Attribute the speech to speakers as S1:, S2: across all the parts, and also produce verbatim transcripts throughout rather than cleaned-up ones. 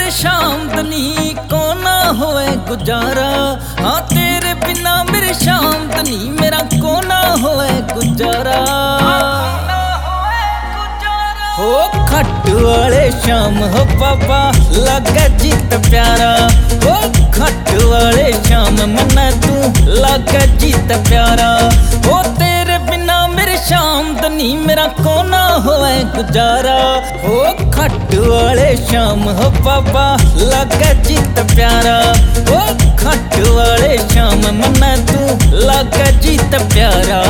S1: मेरे शामदनी को ना होए गुजारा। हाँ तेरे बिना मेरे शामदनी मेरा को ना होए गुजारा। हो खट वाले शाम हो बाबा लगे जीत प्यारा। हो खट वाले शाम मना तू लगे जीत प्यारा। हो तेरे बिना मेरे शामदनी मेरा को ना होए गुजारा। हो खट वाले शाम हो बाबा लगे जीत प्यारा। हो खट वाले शाम मना तू लगे जीत प्यारा।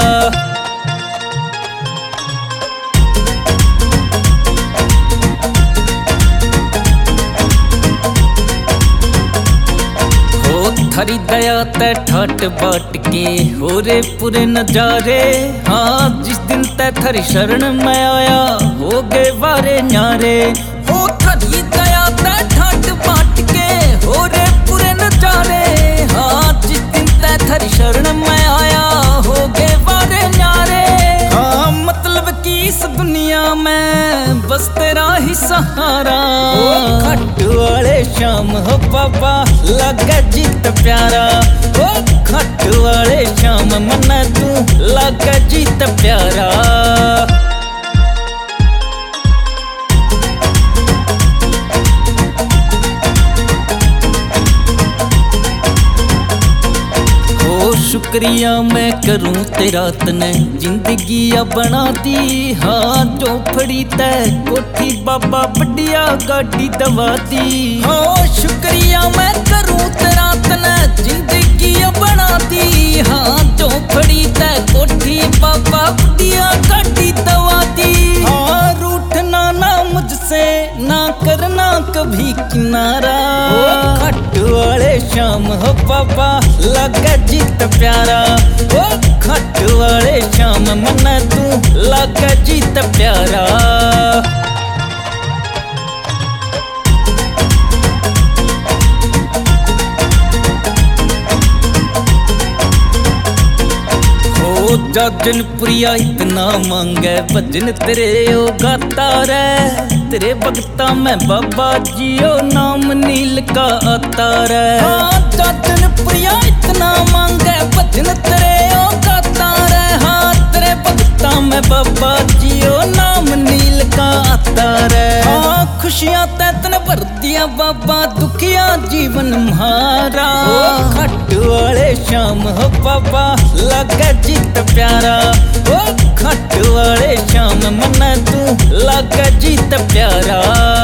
S1: थारी दया ते ठाट बाट के हो रे पूरे नजारे। हाँ जिस दिन ते थारी शरण में आया हो गए वारे न्यारे। हो थारी दया ते ठाट बाट के हो रे पूरे नजारे। हाँ जिस दिन ते थारी शरण में आया हो गए वारे न्यारे। हाँ मतलब की इस दुनिया में बस तेरा ही सहारा। हो खट वाले शाम हो बाबा लगे जीत प्यारा। हो खट वाले शाम मना तू लगे जीत प्यारा। शुक्रिया मैं करूं तेरा तने जिंदगी बना दी। हाँ जो फड़ी तय कोठी बाबा बढ़िया गाड़ी दवा दी। हाँ शुक्रिया मैं करूं तेरा तने जिंदगी बना दी। हाँ जो फड़ी तय कोठी बाबा बढ़िया गाड़ी दवा दी। हाँ रूठना ना मुझसे ना करना कभी किनारा। हो खट वाले शाम हो बाबा लगे जीत प्यारा। हो खट वाले शाम मना तू लगे जीत प्यारा। जाजन प्रिया इतना मांगे भजन तेरे ओ गाता रे। तेरे भगता में बाबा जियो नाम नील का आता रे। हाँ जाजन प्रिया इतना मांगे भजन तेरे ओ गाता रे। हाँ तेरे भगता में बाबा जियो नाम नील का आता रे। हाँ खुशियां तैतन भर दिया बाबा दुखिया जीवन म्हारा। हो खट वाले शाम हो बाबा लगे जीत प्यारा। हो खट वाले शाम मना तू लगे जीत प्यारा।